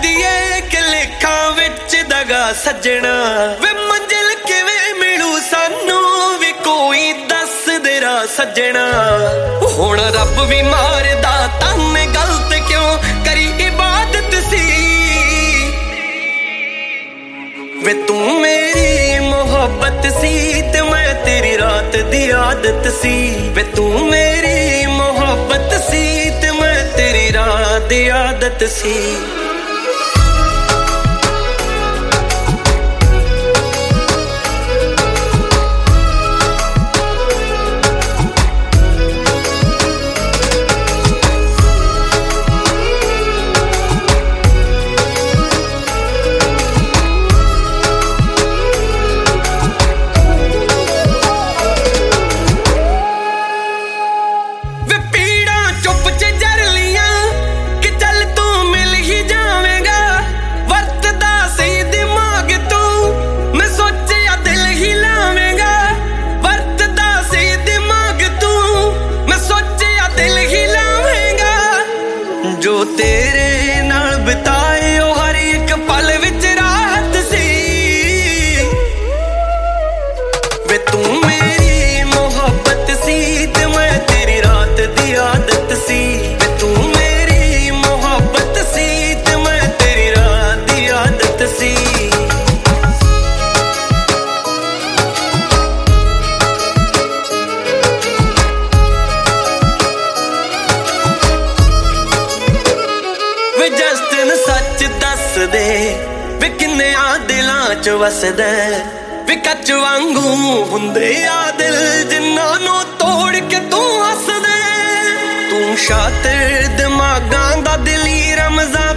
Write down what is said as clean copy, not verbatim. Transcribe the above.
दिए कि लेखा विच दगा सजना वे मंजिल किवें मिलू सानू वी कोई दस दे रा सजना हुण रब भी मारदा तन्ने गलत क्यों करी इबादत सी वे तू मेरी मोहब्बत सी ते मैं तेरी रात दी आदत सी वे तू मेरी मोहब्बत सी ते मैं तेरी रात दी आदत सी जो तेरे नाल बिताए ओ हर एक पल विच राहत सी वे तू मेरी मोहब्बत सी ते मैं तेरी रात दी आदत सी वे तू मेरी मोहब्बत सी ते मैं तेरी रात दी आदत सी सच दस दे वे किन्निया दिलां च वसदा वे कच वांगू हुंदे आ दिल जिन्हां नूं तोड़ के तू हसदे तू शातिर दिमागां दा दिली रमज़ा